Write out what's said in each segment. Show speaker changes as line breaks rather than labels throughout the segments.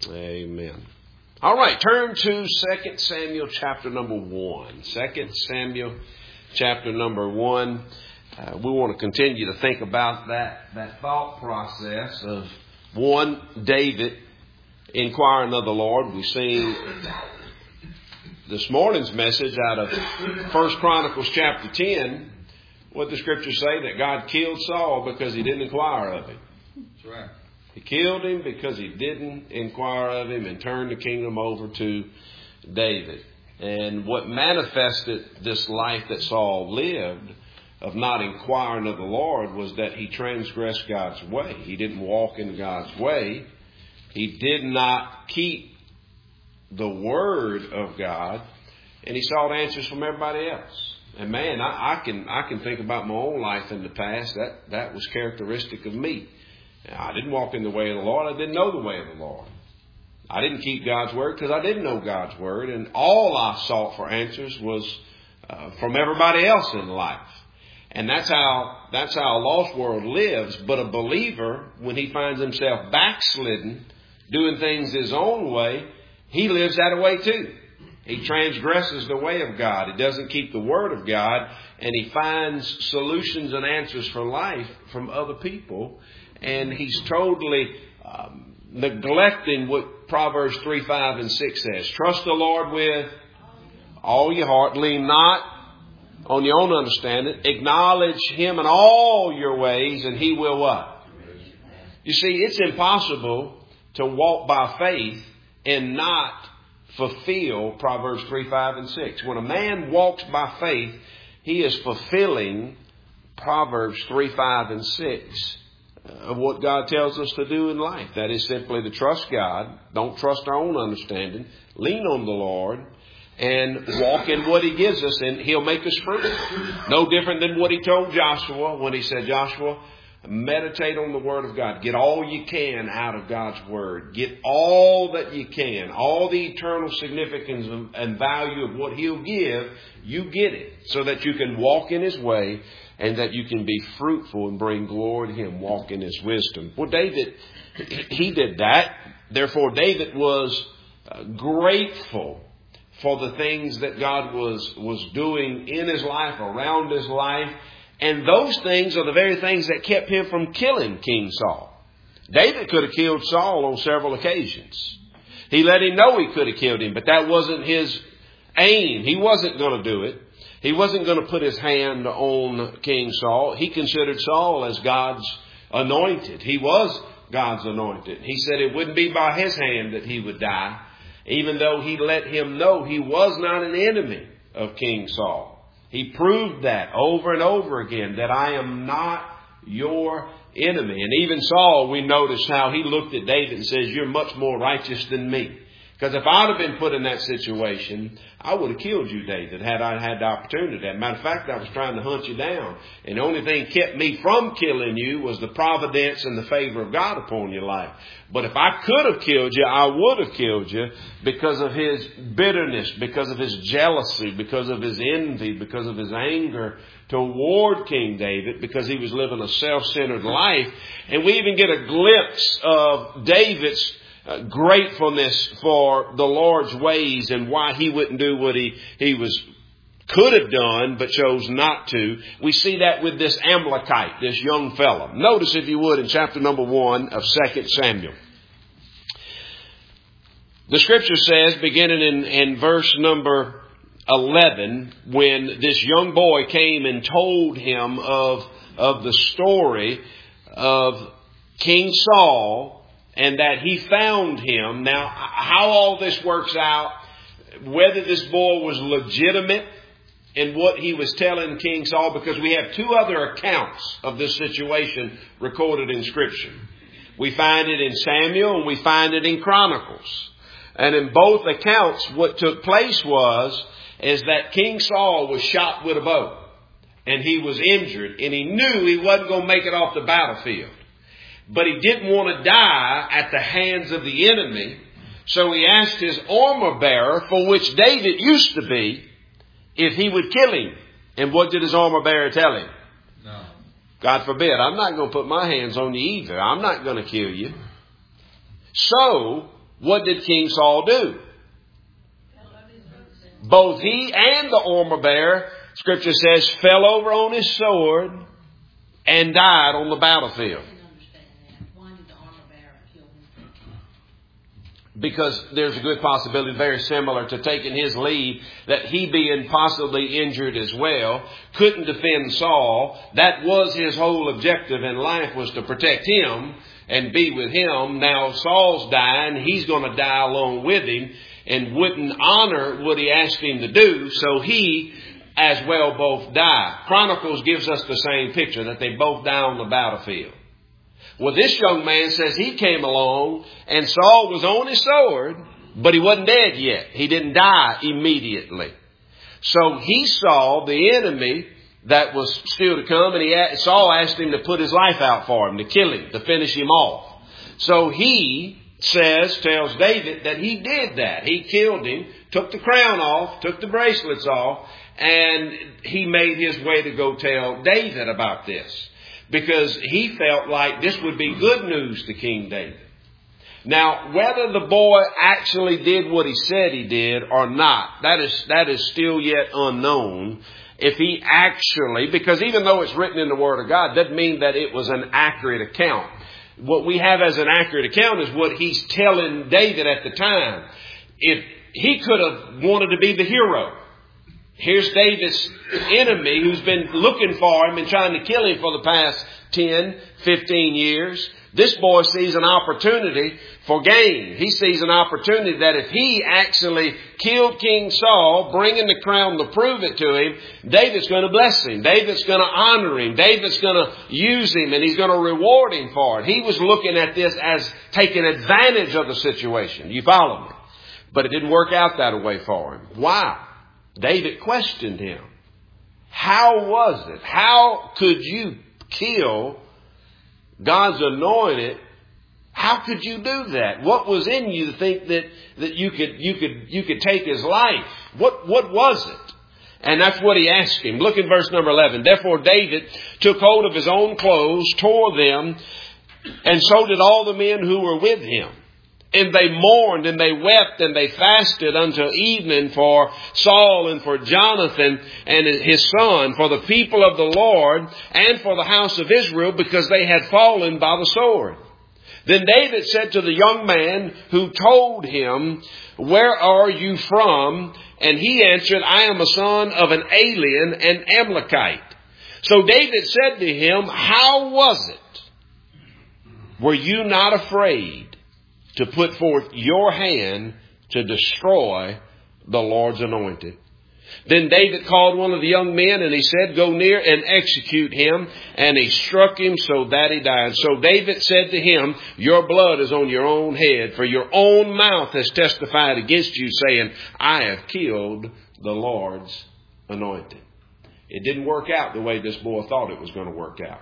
Amen. All right, turn to 2 Samuel chapter number 1. 2 Samuel chapter number 1. We want to continue to think about that thought process of David inquiring of the Lord. We've seen this morning's message out of 1 Chronicles chapter 10. What the scriptures say, that God killed Saul because he didn't inquire of him.
That's right.
He killed him because he didn't inquire of him and turned the kingdom over to David. And what manifested this life that Saul lived of not inquiring of the Lord was that he transgressed God's way. He didn't walk in God's way. He did not keep the word of God. And he sought answers from everybody else. And man, I can think about my own life in the past. That was characteristic of me. I didn't walk in the way of the Lord. I didn't know the way of the Lord. I didn't keep God's word because I didn't know God's word. And all I sought for answers was from everybody else in life. And that's how a lost world lives. But a believer, when he finds himself backslidden, doing things his own way, he lives that way too. He transgresses the way of God. He doesn't keep the word of God. And he finds solutions and answers for life from other people. And he's totally neglecting what Proverbs 3, 5, and 6 says. Trust the Lord with all your heart. Lean not on your own understanding. Acknowledge Him in all your ways, and He will what? You see, it's impossible to walk by faith and not fulfill Proverbs 3, 5, and 6. When a man walks by faith, he is fulfilling Proverbs 3, 5, and 6. Of what God tells us to do in life. That is simply to trust God. Don't trust our own understanding. Lean on the Lord and walk in what He gives us, and He'll make us free. No different than what He told Joshua when He said, Joshua, meditate on the Word of God. Get all you can out of God's Word. Get all that you can. All the eternal significance and value of what He'll give, you get it. So that you can walk in His way and that you can be fruitful and bring glory to Him. Walk in His wisdom. Well, David, he did that. Therefore, David was grateful for the things that God was doing in his life, around his life. And those things are the very things that kept him from killing King Saul. David could have killed Saul on several occasions. He let him know he could have killed him, but that wasn't his aim. He wasn't going to do it. He wasn't going to put his hand on King Saul. He considered Saul as God's anointed. He was God's anointed. He said it wouldn't be by his hand that he would die, even though he let him know he was not an enemy of King Saul. He proved that over and over again, that I am not your enemy. And even Saul, we notice how he looked at David and says, you're much more righteous than me. Because if I'd have been put in that situation, I would have killed you, David, had I had the opportunity. As a matter of fact, I was trying to hunt you down. And the only thing kept me from killing you was the providence and the favor of God upon your life. But if I could have killed you, I would have killed you because of his bitterness, because of his jealousy, because of his envy, because of his anger toward King David, because he was living a self-centered life. And we even get a glimpse of David's gratefulness for the Lord's ways and why he wouldn't do what he could have done but chose not to. We see that with this Amalekite, this young fellow. Notice, if you would, in chapter number 1 of 2 Samuel. The scripture says, beginning in verse number 11, when this young boy came and told him of the story of King Saul, and that he found him. Now, how all this works out, whether this boy was legitimate in what he was telling King Saul, because we have two other accounts of this situation recorded in Scripture. We find it in Samuel and we find it in Chronicles. And in both accounts, what took place is that King Saul was shot with a bow. And he was injured. And he knew he wasn't going to make it off the battlefield. But he didn't want to die at the hands of the enemy. So he asked his armor bearer, for which David used to be, if he would kill him. And what did his armor bearer tell him?
No.
God forbid, I'm not going to put my hands on you either. I'm not going to kill you. So what did King Saul do? Both he and the armor bearer, Scripture says, fell over on his sword and died on the battlefield. Because there's a good possibility, very similar to taking his leave, that he being possibly injured as well, couldn't defend Saul. That was his whole objective in life, was to protect him and be with him. Now Saul's dying, he's going to die along with him and wouldn't honor what he asked him to do, so he as well both die. Chronicles gives us the same picture, that they both die on the battlefield. Well, this young man says he came along and Saul was on his sword, but he wasn't dead yet. He didn't die immediately. So he saw the enemy that was still to come, and Saul asked him to put his life out for him, to kill him, to finish him off. So he tells David that he did that. He killed him, took the crown off, took the bracelets off, and he made his way to go tell David about this, because he felt like this would be good news to King David. Now, whether the boy actually did what he said he did or not, that is still yet unknown. If he actually, because even though it's written in the Word of God, doesn't mean that it was an accurate account. What we have as an accurate account is what he's telling David at the time. If he could have wanted to be the hero. Here's David's enemy who's been looking for him and trying to kill him for the past 10, 15 years. This boy sees an opportunity for gain. He sees an opportunity that if he actually killed King Saul, bringing the crown to prove it to him, David's going to bless him. David's going to honor him. David's going to use him, and he's going to reward him for it. He was looking at this as taking advantage of the situation. You follow me? But it didn't work out that way for him. Why? David questioned him. How was it? How could you kill God's anointed? How could you do that? What was in you to think that you could take his life? What was it? And that's what he asked him. Look in verse number 11. Therefore David took hold of his own clothes, tore them, and so did all the men who were with him. And they mourned and they wept and they fasted until evening for Saul and for Jonathan and his son, for the people of the Lord and for the house of Israel, because they had fallen by the sword. Then David said to the young man who told him, "Where are you from?" And he answered, "I am a son of an alien, an Amalekite." So David said to him, "How was it? Were you not afraid to put forth your hand to destroy the Lord's anointed?" Then David called one of the young men and he said, "Go near and execute him." And he struck him so that he died. So David said to him, "Your blood is on your own head, for your own mouth has testified against you, saying, I have killed the Lord's anointed." It didn't work out the way this boy thought it was going to work out.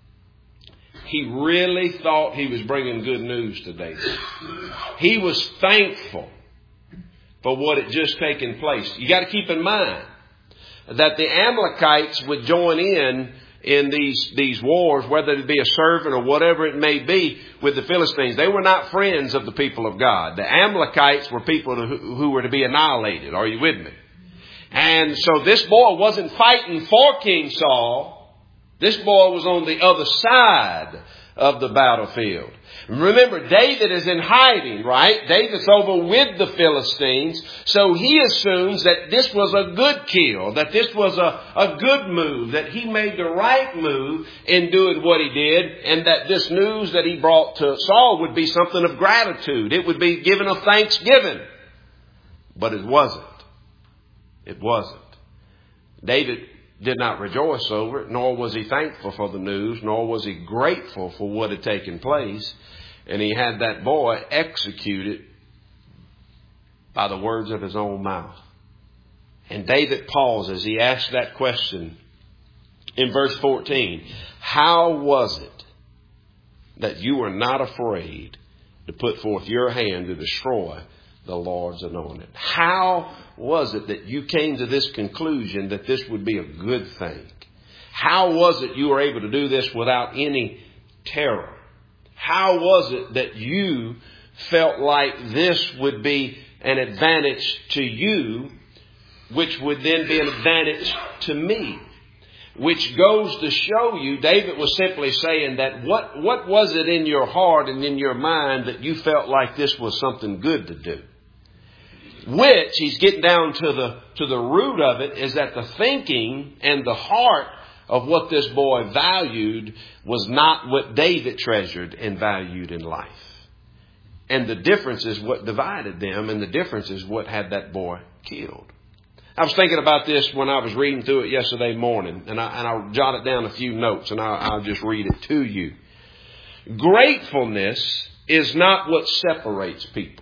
He really thought he was bringing good news to David. He was thankful for what had just taken place. You got to keep in mind that the Amalekites would join in these wars, whether it be a servant or whatever it may be, with the Philistines. They were not friends of the people of God. The Amalekites were people who were to be annihilated. Are you with me? And so this boy wasn't fighting for King Saul. This boy was on the other side of the battlefield. Remember, David is in hiding, right? David's over with the Philistines. So he assumes that this was a good kill, that this was a good move, that he made the right move in doing what he did, and that this news that he brought to Saul would be something of gratitude. It would be given of thanksgiving. But it wasn't. It wasn't. David did not rejoice over it, nor was he thankful for the news, nor was he grateful for what had taken place. And he had that boy executed by the words of his own mouth. And David pauses. He asks that question in verse 14. How was it that you were not afraid to put forth your hand to destroy the Lord's anointed? How was it that you came to this conclusion that this would be a good thing? How was it you were able to do this without any terror? How was it that you felt like this would be an advantage to you, which would then be an advantage to me. Which goes to show you, David was simply saying that what was it in your heart and in your mind that you felt like this was something good to do? Which, he's getting down to the root of it, is that the thinking and the heart of what this boy valued was not what David treasured and valued in life. And the difference is what divided them, and the difference is what had that boy killed. I was thinking about this when I was reading through it yesterday morning, and I jotted down a few notes, and I'll just read it to you. Gratefulness is not what separates people.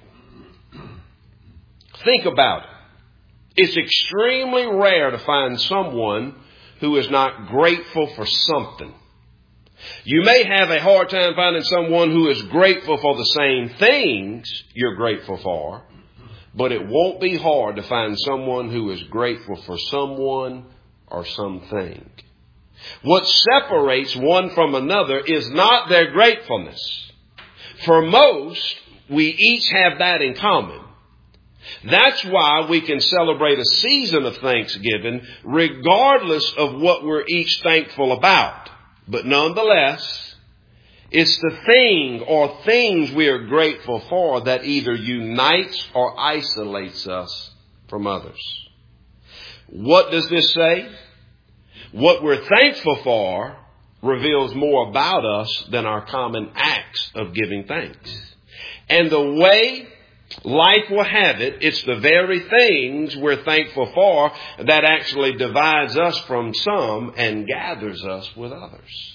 Think about it. It's extremely rare to find someone who is not grateful for something. You may have a hard time finding someone who is grateful for the same things you're grateful for, but it won't be hard to find someone who is grateful for someone or something. What separates one from another is not their gratefulness. For most, we each have that in common. That's why we can celebrate a season of Thanksgiving regardless of what we're each thankful about. But nonetheless, it's the thing or things we are grateful for that either unites or isolates us from others. What does this say? What we're thankful for reveals more about us than our common acts of giving thanks. And the way life will have it, it's the very things we're thankful for that actually divides us from some and gathers us with others.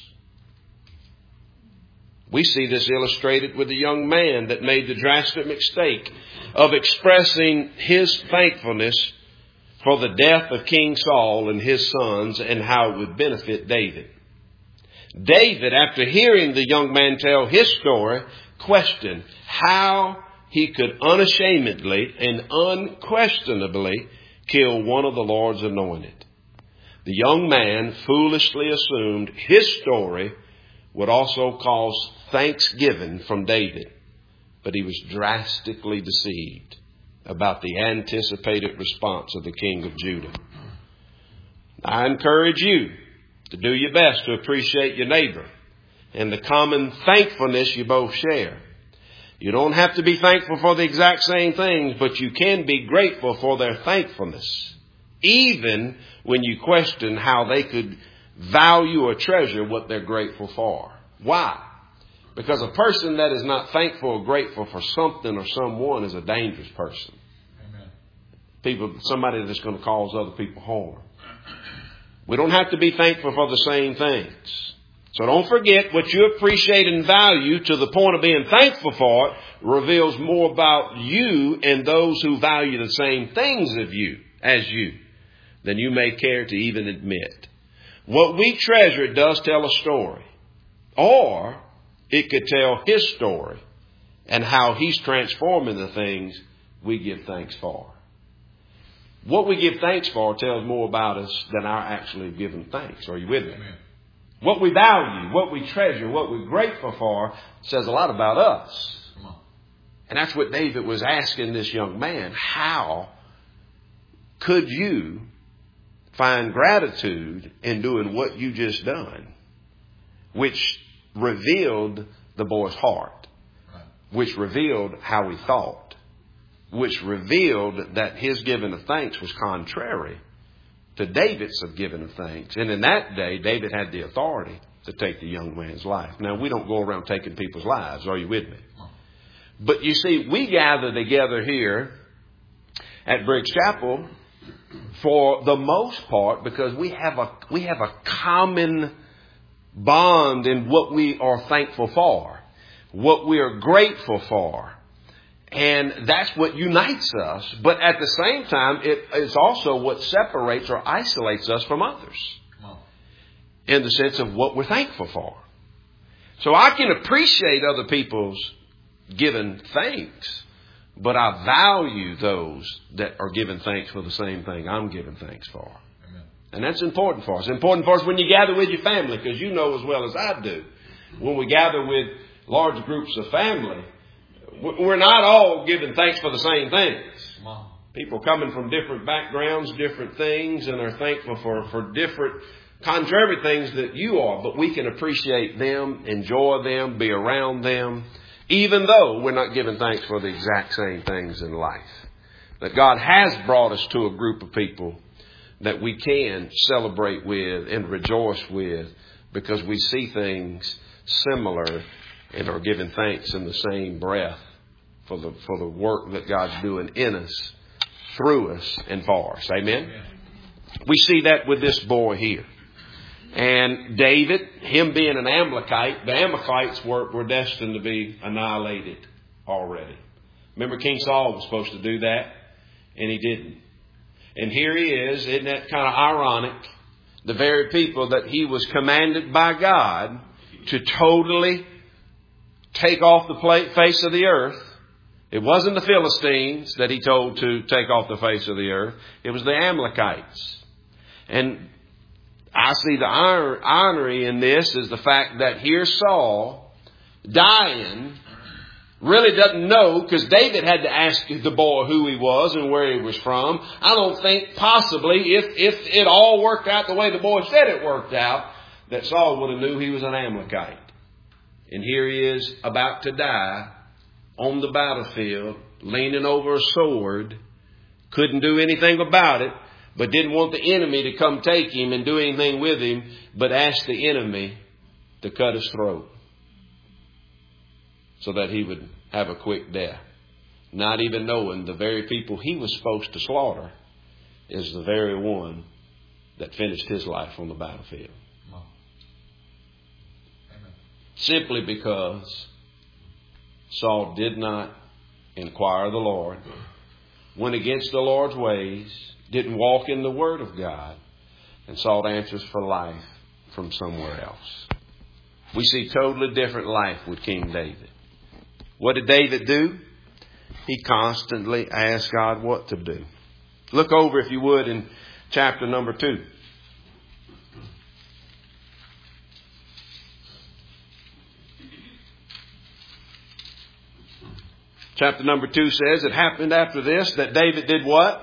We see this illustrated with the young man that made the drastic mistake of expressing his thankfulness for the death of King Saul and his sons and how it would benefit David. David, after hearing the young man tell his story, questioned how he could unashamedly and unquestionably kill one of the Lord's anointed. The young man foolishly assumed his story would also cause thanksgiving from David, but he was drastically deceived about the anticipated response of the king of Judah. I encourage you to do your best to appreciate your neighbor and the common thankfulness you both share. You don't have to be thankful for the exact same things, but you can be grateful for their thankfulness, even when you question how they could value or treasure what they're grateful for. Why? Because a person that is not thankful or grateful for something or someone is a dangerous person. Amen. Somebody that's going to cause other people harm. We don't have to be thankful for the same things. So don't forget, what you appreciate and value to the point of being thankful for it reveals more about you and those who value the same things of you as you than you may care to even admit. What we treasure does tell a story, or it could tell his story and how he's transforming the things we give thanks for. What we give thanks for tells more about us than our actually giving thanks. Are you with me? Amen. What we value, what we treasure, what we're grateful for says a lot about us. And that's what David was asking this young man. How could you find gratitude in doing what you just done? Which revealed the boy's heart. Which revealed how he thought. Which revealed that his giving of thanks was contrary to David's of giving of thanks. And in that day, David had the authority to take the young man's life. Now, we don't go around taking people's lives. Are you with me? But you see, we gather together here at Briggs Chapel for the most part because we have a common bond in what we are thankful for, what we are grateful for. And that's what unites us. But at the same time, it is also what separates or isolates us from others. In the sense of what we're thankful for. So I can appreciate other people's giving thanks, but I value those that are giving thanks for the same thing I'm giving thanks for. Amen. And that's important for us. It's important for us when you gather with your family, because you know as well as I do, when we gather with large groups of family, we're not all giving thanks for the same things. People coming from different backgrounds, different things, and are thankful for different contrary things that you are. But we can appreciate them, enjoy them, be around them, even though we're not giving thanks for the exact same things in life. That God has brought us to a group of people that we can celebrate with and rejoice with because we see things similar and are giving thanks in the same breath for the work that God's doing in us, through us, and for us. Amen? We see that with this boy here. And David, him being an Amalekite, the Amalekites were destined to be annihilated already. Remember, King Saul was supposed to do that, and he didn't. And here he is. Isn't that kind of ironic? The very people that he was commanded by God to totally take off the face of the earth. It wasn't the Philistines that he told to take off the face of the earth. It was the Amalekites. And I see the irony in this is the fact that here Saul, dying, really doesn't know, because David had to ask the boy who he was and where he was from. I don't think possibly, if it all worked out the way the boy said it worked out, that Saul would have knew he was an Amalekite. And here he is about to die on the battlefield, leaning over a sword, couldn't do anything about it, but didn't want the enemy to come take him and do anything with him, but asked the enemy to cut his throat so that he would have a quick death. Not even knowing the very people he was supposed to slaughter is the very one that finished his life on the battlefield. Simply because Saul did not inquire of the Lord, went against the Lord's ways, didn't walk in the Word of God, and sought answers for life from somewhere else. We see totally different life with King David. What did David do? He constantly asked God what to do. Look over, if you would, in chapter number 2. Chapter number 2 says, it happened after this that David did what?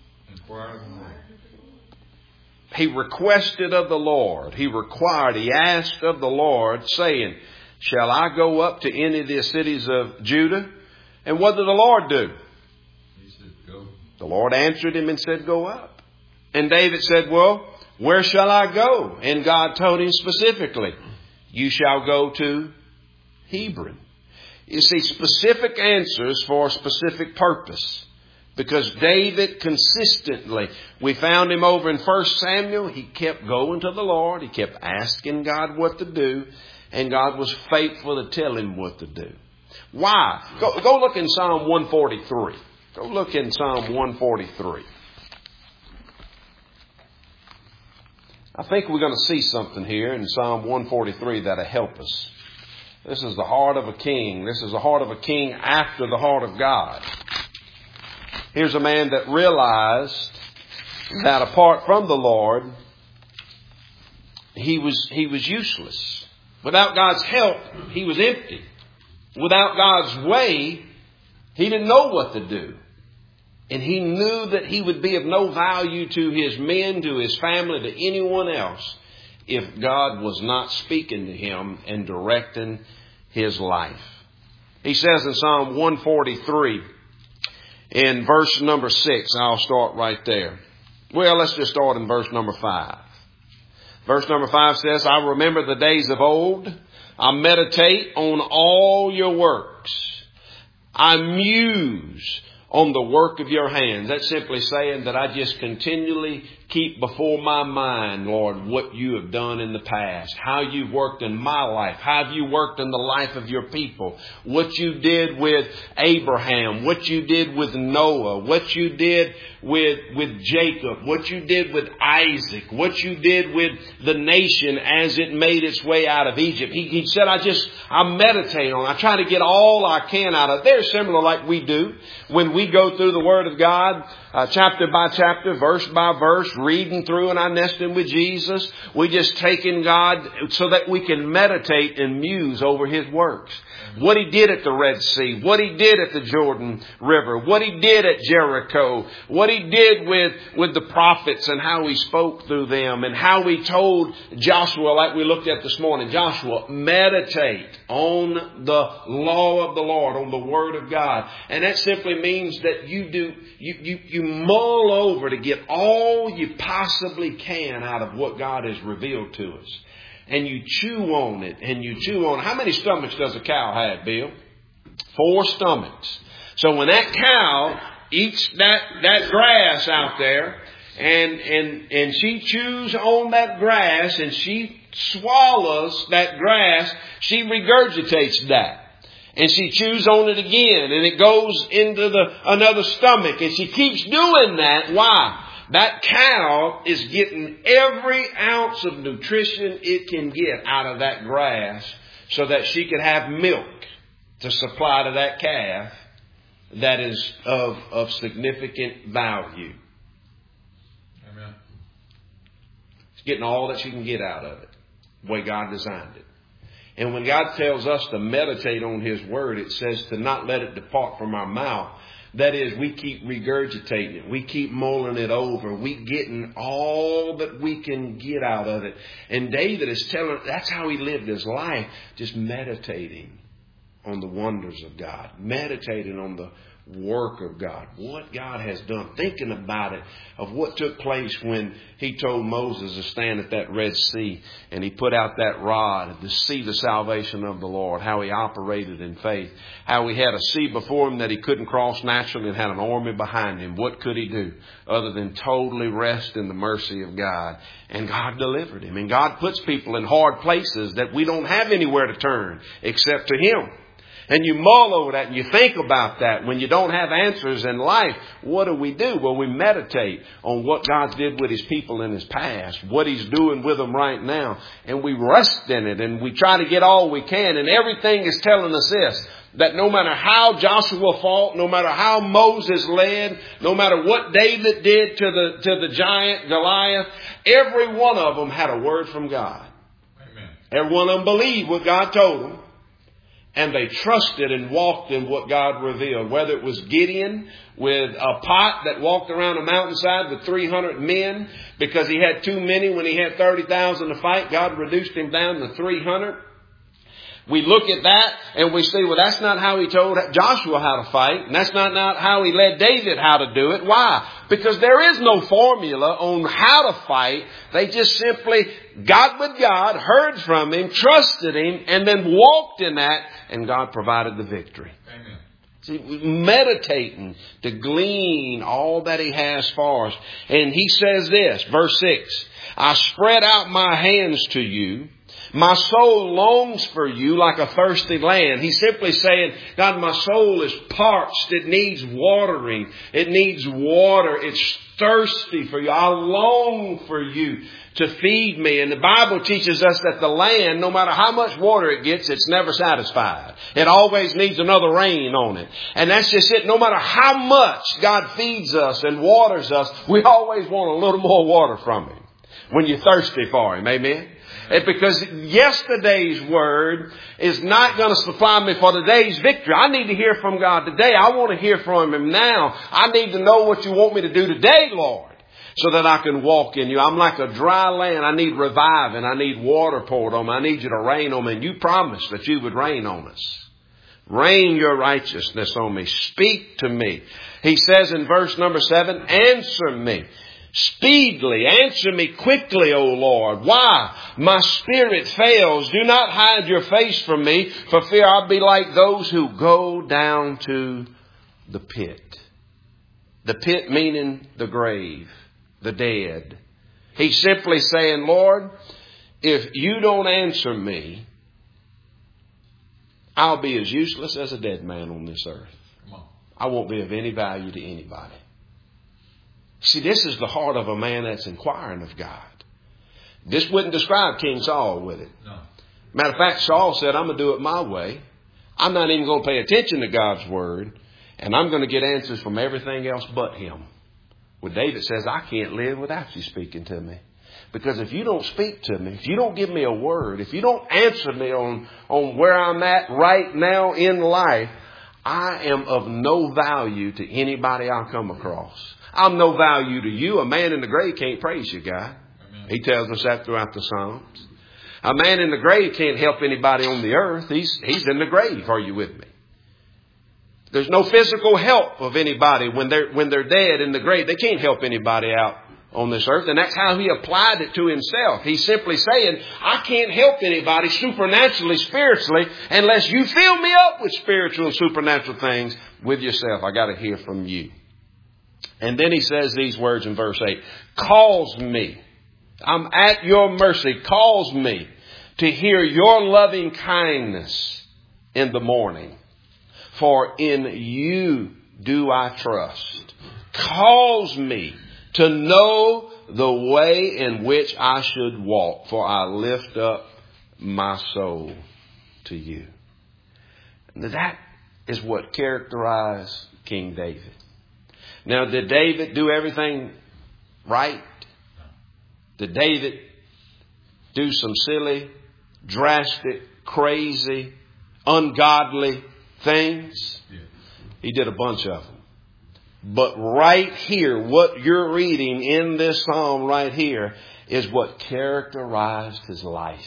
He requested of the Lord. He asked of the Lord, saying, shall I go up to any of the cities of Judah? And what did the Lord do? He said, go. The Lord answered him and said, go up. And David said, well, where shall I go? And God told him specifically, you shall go to Hebron. You see, specific answers for a specific purpose. Because David consistently, we found him over in 1 Samuel, he kept going to the Lord. He kept asking God what to do. And God was faithful to tell him what to do. Why? Go look in Psalm 143. Go look in Psalm 143. I think we're going to see something here in Psalm 143 that'll help us. This is the heart of a king. This is the heart of a king after the heart of God. Here's a man that realized that apart from the Lord, he was useless. Without God's help, he was empty. Without God's way, he didn't know what to do. And he knew that he would be of no value to his men, to his family, to anyone else, if God was not speaking to him and directing his life. He says in Psalm 143, in verse number 6, I'll start right there. Well, let's just start in verse number 5. Verse number 5 says, I remember the days of old. I meditate on all your works. I muse on the work of your hands. That's simply saying that I just continually keep before my mind, Lord, what you have done in the past, how you've worked in my life, how have you worked in the life of your people, what you did with Abraham, what you did with Noah, what you did with Jacob, what you did with Isaac, what you did with the nation as it made its way out of Egypt. He said, I meditate on it. I try to get all I can out of it. They're similar like we do when we go through the Word of God, chapter by chapter, verse by verse, reading through and our nesting with Jesus. We just take in God so that we can meditate and muse over His works. What He did at the Red Sea, what He did at the Jordan River, what He did at Jericho, what He did with the prophets and how He spoke through them, and how He told Joshua, like we looked at this morning, Joshua, meditate on the law of the Lord, on the Word of God. And that simply means that you mull over to get all you possibly can out of what God has revealed to us. And you chew on it, and you chew on it. How many stomachs does a cow have, Bill? 4 stomachs. So when that cow eats that grass out there, and she chews on that grass, and she swallows that grass, she regurgitates that. And she chews on it again, and it goes into another stomach, and she keeps doing that. Why? That cow is getting every ounce of nutrition it can get out of that grass so that she can have milk to supply to that calf that is of significant value.
Amen.
It's getting all that she can get out of it, the way God designed it. And when God tells us to meditate on His Word, it says to not let it depart from our mouth. That is, we keep regurgitating it. We keep mulling it over. We getting all that we can get out of it. And David is telling, that's how he lived his life, just meditating on the wonders of God, meditating on the work of God, what God has done, thinking about it, of what took place when He told Moses to stand at that Red Sea and He put out that rod to see the salvation of the Lord, how He operated in faith, how He had a sea before Him that He couldn't cross naturally and had an army behind Him. What could He do other than totally rest in the mercy of God? And God delivered him. And God puts people in hard places that we don't have anywhere to turn except to Him. And you mull over that and you think about that. When you don't have answers in life, what do? Well, we meditate on what God did with His people in His past, what He's doing with them right now. And we rest in it and we try to get all we can. And everything is telling us this, that no matter how Joshua fought, no matter how Moses led, no matter what David did to the giant Goliath, every one of them had a word from God.
Amen.
Every one of them believed what God told them. And they trusted and walked in what God revealed. Whether it was Gideon with a pot that walked around a mountainside with 300 men because he had too many when he had 30,000 to fight. God reduced him down to 300. We look at that and we say, well, that's not how He told Joshua how to fight. And that's not how He led David how to do it. Why? Because there is no formula on how to fight. They just simply got with God, heard from Him, trusted Him, and then walked in that. And God provided the victory.
Amen.
See, meditating to glean all that He has for us. And He says this, verse 6, I spread out my hands to you. My soul longs for you like a thirsty land. He's simply saying, God, my soul is parched. It needs watering. It needs water. It's thirsty for you. I long for you to feed me. And the Bible teaches us that the land, no matter how much water it gets, it's never satisfied. It always needs another rain on it. And that's just it. No matter how much God feeds us and waters us, we always want a little more water from Him when you're thirsty for Him. Amen? Because yesterday's word is not going to supply me for today's victory. I need to hear from God today. I want to hear from Him now. I need to know what you want me to do today, Lord, so that I can walk in you. I'm like a dry land. I need reviving. I need water poured on me. I need you to rain on me. And you promised that you would rain on us. Rain your righteousness on me. Speak to me. He says in verse number 7, answer me. Speedily, answer me quickly, O Lord. Why? My spirit fails. Do not hide your face from me, for fear I'll be like those who go down to the pit. The pit meaning the grave, the dead. He's simply saying, Lord, if you don't answer me, I'll be as useless as a dead man on this earth. I won't be of any value to anybody. See, this is the heart of a man that's inquiring of God. This wouldn't describe King Saul, would it?
No.
Matter of fact, Saul said, I'm going to do it my way. I'm not even going to pay attention to God's word. And I'm going to get answers from everything else but Him. Well, David says, I can't live without you speaking to me. Because if you don't speak to me, if you don't give me a word, if you don't answer me on where I'm at right now in life, I am of no value to anybody I come across. I'm no value to you. A man in the grave can't praise you, God. Amen. He tells us that throughout the Psalms. A man in the grave can't help anybody on the earth. He's in the grave. Are you with me? There's no physical help of anybody when they're dead in the grave. They can't help anybody out on this earth. And that's how he applied it to himself. He's simply saying, I can't help anybody supernaturally, spiritually, unless you fill me up with spiritual and supernatural things with yourself. I got to hear from you. And then he says these words in verse 8. Cause me. I'm at your mercy. Cause me to hear your loving kindness in the morning. For in you do I trust. Cause me to know the way in which I should walk. For I lift up my soul to you. Now that is what characterized King David. Now, did David do everything right? Did David do some silly, drastic, crazy, ungodly things? Yeah. He did a bunch of them. But right here, what you're reading in this psalm right here is what characterized his life.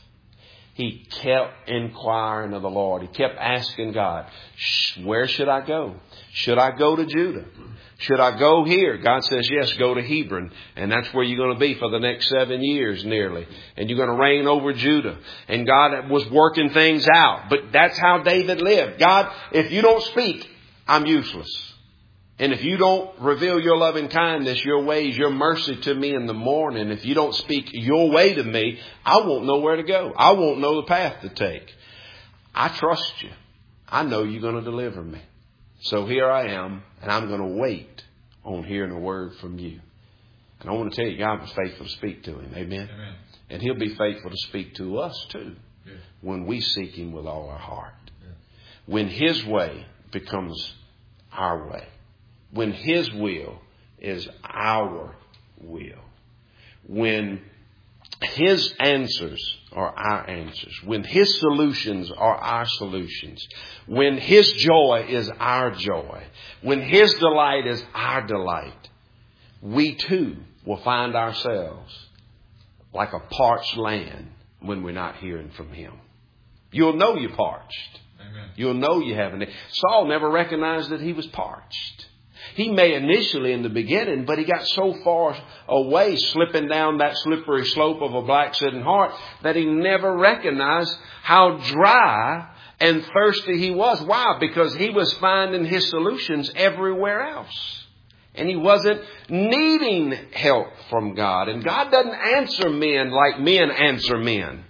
He kept inquiring of the Lord. He kept asking God, where should I go? Should I go to Judah? Should I go here? God says, yes, go to Hebron. And that's where you're going to be for the next 7 years nearly. And you're going to reign over Judah. And God was working things out. But that's how David lived. God, if you don't speak, I'm useless. And if you don't reveal your loving kindness, your ways, your mercy to me in the morning, if you don't speak your way to me, I won't know where to go. I won't know the path to take. I trust you. I know you're going to deliver me. So here I am, and I'm going to wait on hearing a word from you. And I want to tell you, God was faithful to speak to him. Amen? Amen. And he'll be faithful to speak to us too. Yeah. When we seek him with all our heart. Yeah. When his way becomes our way. When his will is our will. When his answers are our answers. When his solutions are our solutions. When his joy is our joy. When his delight is our delight. We too will find ourselves like a parched land when we're not hearing from him. You'll know you're parched. Amen. You'll know you haven't. Saul never recognized that he was parched. He may initially in the beginning, but he got so far away, slipping down that slippery slope of a backslidden heart, that he never recognized how dry and thirsty he was. Why? Because he was finding his solutions everywhere else. And he wasn't needing help from God. And God doesn't answer men like men answer men.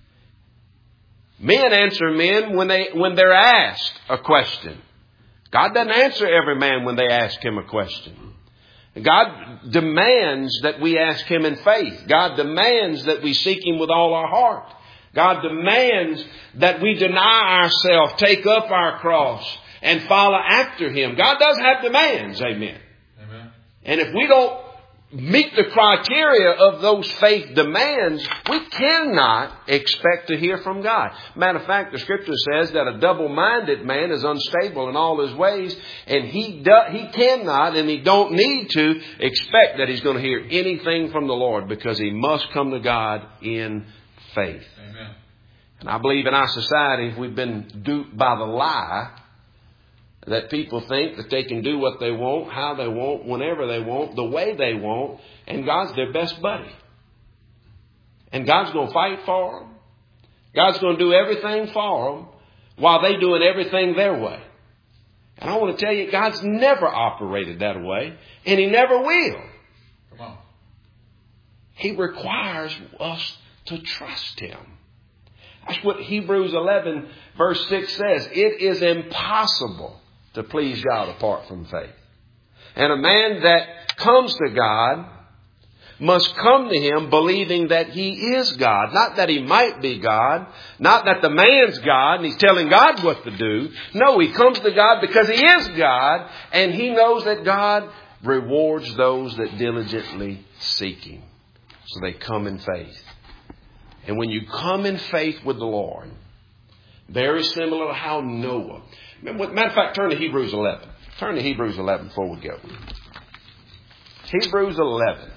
Men answer men when they're asked a question. God doesn't answer every man when they ask him a question. God demands that we ask him in faith. God demands that we seek him with all our heart. God demands that we deny ourselves, take up our cross, and follow after him. God does have demands. Amen. Amen. And if we don't meet the criteria of those faith demands, we cannot expect to hear from God. Matter of fact, the scripture says that a double-minded man is unstable in all his ways, and he cannot and he don't need to expect that he's going to hear anything from the Lord, because he must come to God in faith. Amen. And I believe in our society we've been duped by the lie that people think that they can do what they want, how they want, whenever they want, the way they want, and God's their best buddy. And God's going to fight for them. God's going to do everything for them while they're doing everything their way. And I want to tell you, God's never operated that way, and he never will. Come on. He requires us to trust him. That's what Hebrews 11 verse 6 says. It is impossible to please God apart from faith. And a man that comes to God must come to him believing that he is God. Not that he might be God. Not that the man's God and he's telling God what to do. No, he comes to God because he is God, and he knows that God rewards those that diligently seek Him. So they come in faith. And when you come in faith with the Lord, very similar to how Noah. Matter of fact, turn to Hebrews 11. Turn to Hebrews 11 before we go. Hebrews 11.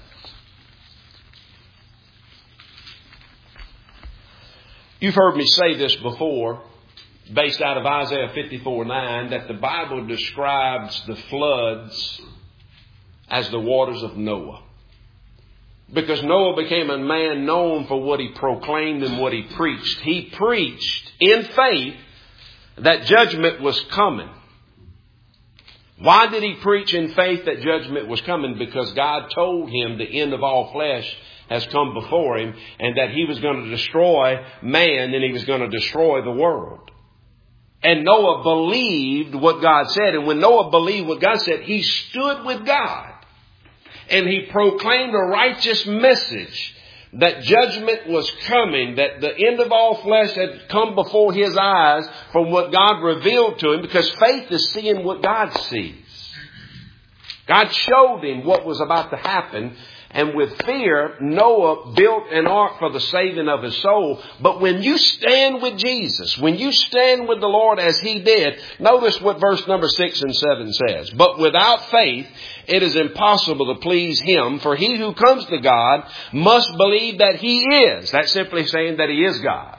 You've heard me say this before, based out of Isaiah 54:9, that the Bible describes the floods as the waters of Noah. Because Noah became a man known for what he proclaimed and what he preached. He preached in faith that judgment was coming. Why did he preach in faith that judgment was coming? Because God told him the end of all flesh has come before him, and that He was going to destroy man and He was going to destroy the world. And Noah believed what God said. And when Noah believed what God said, he stood with God. And he proclaimed a righteous message that judgment was coming, that the end of all flesh had come before his eyes from what God revealed to him, because faith is seeing what God sees. God showed him what was about to happen. And with fear, Noah built an ark for the saving of his soul. But when you stand with Jesus, when you stand with the Lord as He did, notice what verse number 6 and 7 says. But without faith, it is impossible to please Him. For he who comes to God must believe that He is. That's simply saying that He is God.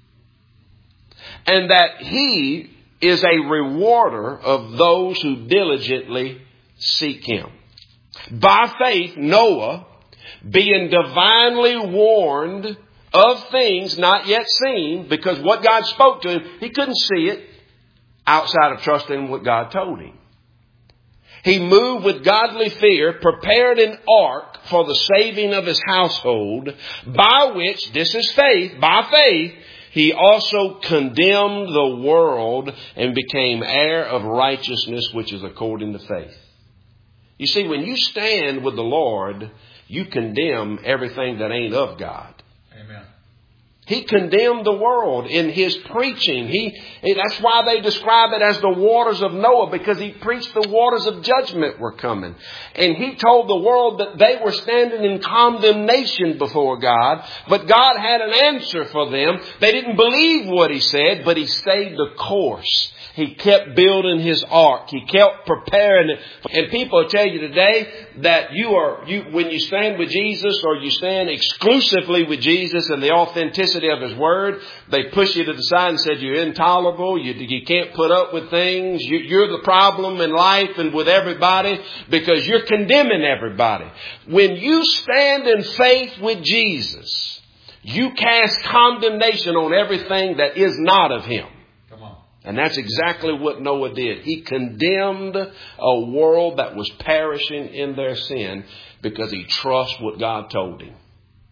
And that He is a rewarder of those who diligently seek Him. By faith, Noah, being divinely warned of things not yet seen, because what God spoke to him, he couldn't see it outside of trusting in what God told him. He moved with godly fear, prepared an ark for the saving of his household, by which, this is faith, by faith, he also condemned the world and became heir of righteousness, which is according to faith. You see, when you stand with the Lord, you condemn everything that ain't of God.
Amen.
He condemned the world in His preaching. That's why they describe it as the waters of Noah, because He preached the waters of judgment were coming. And He told the world that they were standing in condemnation before God, but God had an answer for them. They didn't believe what He said, but He stayed the course. He kept building His ark. He kept preparing it. And people tell you today that when you stand with Jesus, or you stand exclusively with Jesus and the authenticity of His Word, they push you to the side and said you're intolerable. You can't put up with things. You're the problem in life and with everybody, because you're condemning everybody. When you stand in faith with Jesus, you cast condemnation on everything that is not of Him. And that's exactly what Noah did. He condemned a world that was perishing in their sin because he trusts what God told him.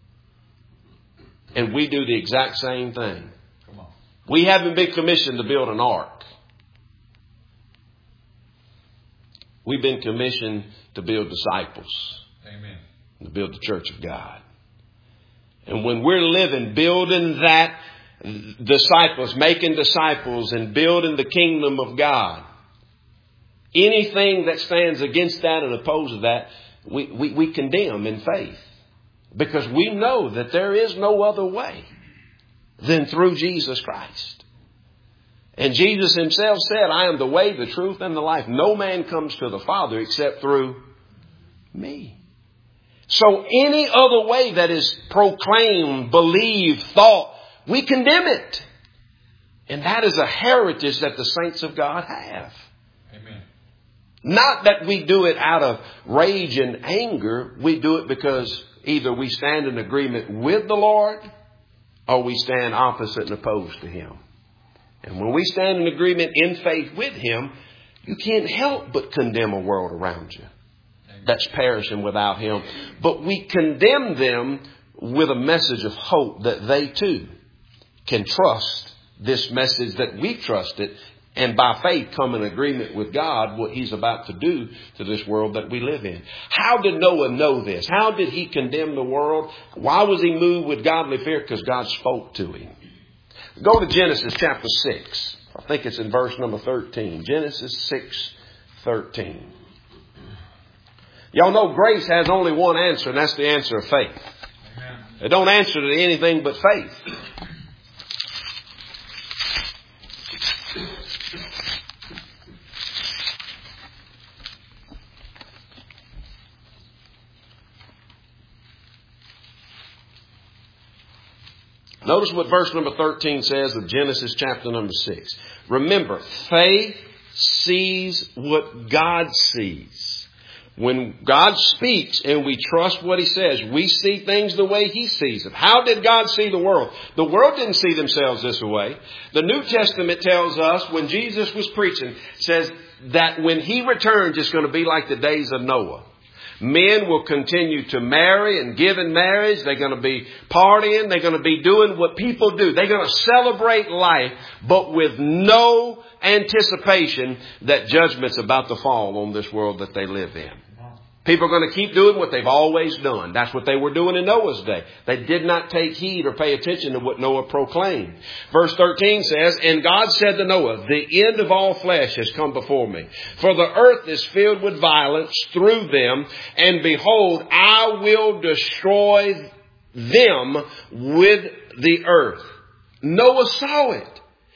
And we do the exact same thing. We haven't been commissioned to build an ark. We've been commissioned to build disciples.
Amen.
To build the church of God. And when we're living, building that disciples, making disciples and building the kingdom of God, anything that stands against that and opposes that, we condemn in faith. Because we know that there is no other way than through Jesus Christ. And Jesus Himself said, I am the way, the truth, and the life. No man comes to the Father except through me. So any other way that is proclaimed, believed, thought, we condemn it. And that is a heritage that the saints of God have.
Amen.
Not that we do it out of rage and anger. We do it because either we stand in agreement with the Lord, or we stand opposite and opposed to Him. And when we stand in agreement in faith with Him, you can't help but condemn a world around you that's perishing without Him. But we condemn them with a message of hope that they too can trust this message that we trusted, and by faith come in agreement with God, what He's about to do to this world that we live in. How did Noah know this? How did he condemn the world? Why was he moved with godly fear? Because God spoke to him. Go to Genesis chapter 6. I think it's in verse number 13. Genesis 6:13. Y'all know grace has only one answer, and that's the answer of faith.
Amen.
It don't answer to anything but faith. Notice what verse number 13 says of Genesis chapter number 6. Remember, faith sees what God sees. When God speaks and we trust what He says, we see things the way He sees them. How did God see the world? The world didn't see themselves this way. The New Testament tells us when Jesus was preaching, says that when He returns, it's going to be like the days of Noah. Men will continue to marry and give in marriage. They're going to be partying. They're going to be doing what people do. They're going to celebrate life, but with no anticipation that judgment's about to fall on this world that they live in. People are going to keep doing what they've always done. That's what they were doing in Noah's day. They did not take heed or pay attention to what Noah proclaimed. Verse 13 says, "And God said to Noah, the end of all flesh has come before me. For the earth is filled with violence through them. And behold, I will destroy them with the earth." Noah saw it.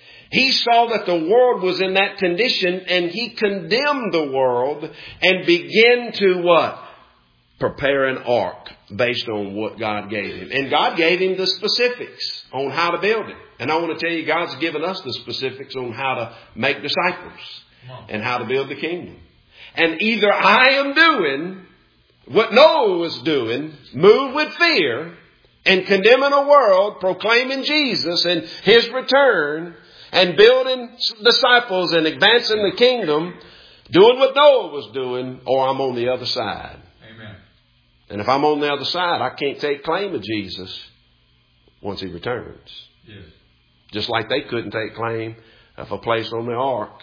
He saw that the world was in that condition, and he condemned the world and began to what? Prepare an ark based on what God gave him. And God gave him the specifics on how to build it. And I want to tell you, God's given us the specifics on how to make disciples and how to build the kingdom. And either I am doing what Noah was doing, moved with fear and condemning a world, proclaiming Jesus and His return, and building disciples and advancing the kingdom, doing what Noah was doing, or I'm on the other side.
Amen.
And if I'm on the other side, I can't take claim of Jesus once He returns.
Yes.
Just like they couldn't take claim of a place on the ark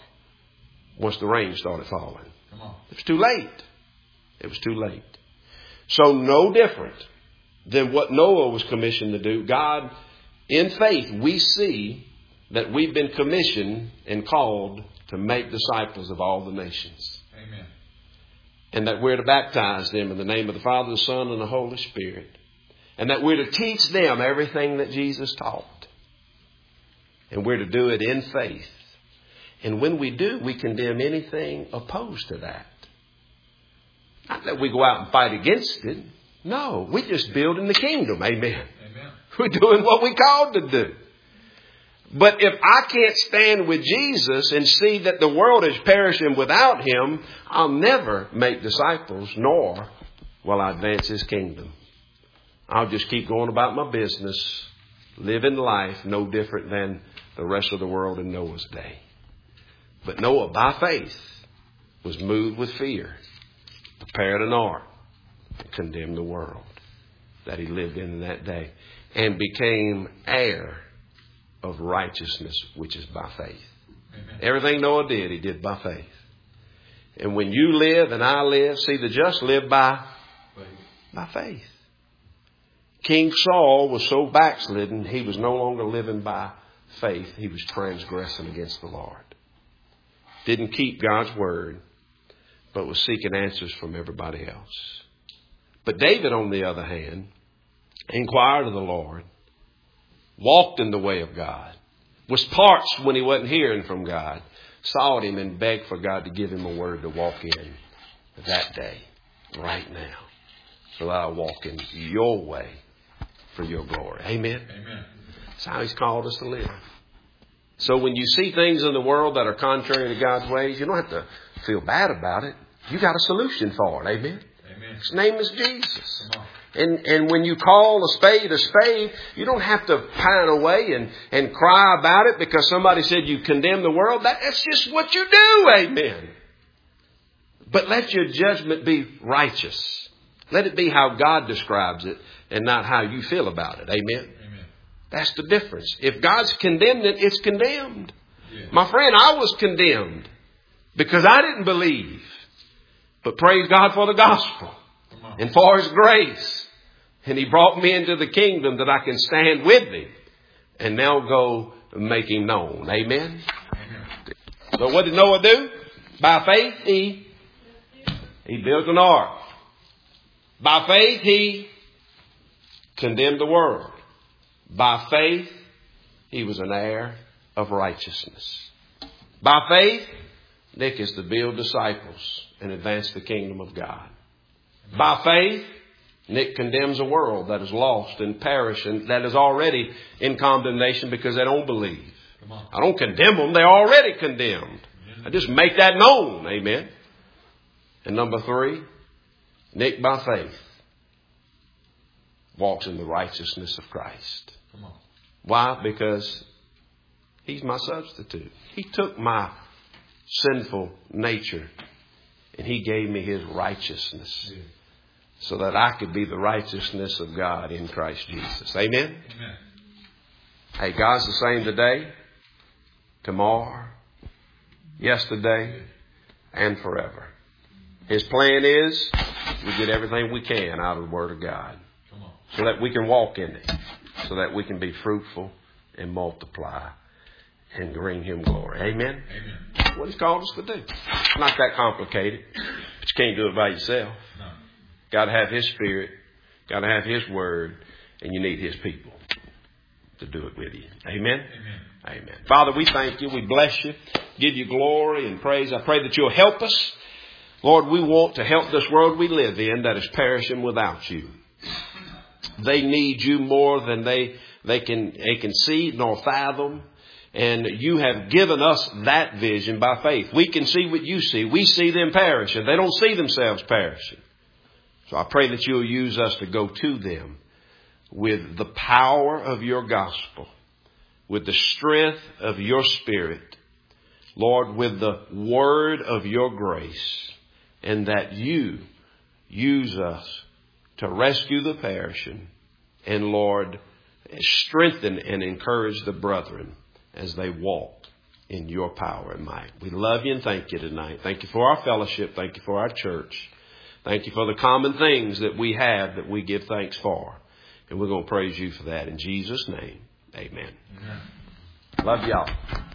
once the rain started falling.
Come on.
It was too late. It was too late. So no different than what Noah was commissioned to do. God, in faith, we see that we've been commissioned and called to make disciples of all the nations.
Amen.
And that we're to baptize them in the name of the Father, the Son, and the Holy Spirit. And that we're to teach them everything that Jesus taught. And we're to do it in faith. And when we do, we condemn anything opposed to that. Not that we go out and fight against it. No, we're just building the kingdom. Amen.
Amen.
We're doing what we're called to do. But if I can't stand with Jesus and see that the world is perishing without Him, I'll never make disciples, nor will I advance His kingdom. I'll just keep going about my business, living life no different than the rest of the world in Noah's day. But Noah, by faith, was moved with fear, prepared an ark, and condemned the world that he lived in that day, and became heir of righteousness, which is by faith.
Amen.
Everything Noah did, he did by faith. And when you live and I live, see, the just live by faith. King Saul was so backslidden, he was no longer living by faith. He was transgressing against the Lord. Didn't keep God's word, but was seeking answers from everybody else. But David, on the other hand, inquired of the Lord, walked in the way of God, was parched when he wasn't hearing from God, sought Him and begged for God to give him a word to walk in that day, right now, so that I'll walk in your way for your glory. Amen?
Amen.
That's how He's called us to live. So when you see things in the world that are contrary to God's ways, you don't have to feel bad about it. You got a solution for it. Amen?
Amen.
His name is Jesus.
Come on.
And when you call a spade, you don't have to pine away and cry about it because somebody said you condemn the world. That's just what you do. Amen. But let your judgment be righteous. Let it be how God describes it and not how you feel about it. Amen.
Amen.
That's the difference. If God's condemned it, it's condemned.
Yeah.
My friend, I was condemned because I didn't believe. But praise God for the gospel and for His grace. And He brought me into the kingdom that I can stand with Him and now go make Him known. Amen. So what did Noah do? By faith, he built an ark. By faith, he condemned the world. By faith, he was an heir of righteousness. By faith, Nick is to build disciples and advance the kingdom of God. By faith, Nick condemns a world that is lost and perished and that is already in condemnation because they don't believe. I don't condemn them. They're already condemned. I just make that known. Amen. And number 3, Nick by faith walks in the righteousness of Christ. Why? Because he's my substitute. He took my sinful nature and he gave me his righteousness so that I could be the righteousness of God in Christ Jesus. Amen? Amen. Hey, God's the same today, tomorrow, yesterday, and forever. His plan is we get everything we can out of the Word of God so that we can walk in it, so that we can be fruitful and multiply and bring him glory. Amen? Amen. What he's called us to do. It's not that complicated, but you can't do it by yourself. No. Got to have his Spirit, got to have his Word, and you need his people to do it with you. Amen? Amen. Amen. Father, we thank you. We bless you. Give you glory and praise. I pray that you'll help us. Lord, we want to help this world we live in that is perishing without you. They need you more than they can see nor fathom. And you have given us that vision by faith. We can see what you see. We see them perishing. They don't see themselves perishing. So I pray that you'll use us to go to them with the power of your gospel, with the strength of your Spirit, Lord, with the word of your grace, and that you use us to rescue the perishing and, Lord, strengthen and encourage the brethren as they walk in your power and might. We love you and thank you tonight. Thank you for our fellowship. Thank you for our church. Thank you for the common things that we have that we give thanks for. And we're going to praise you for that in Jesus' name. Amen. Amen. Love y'all.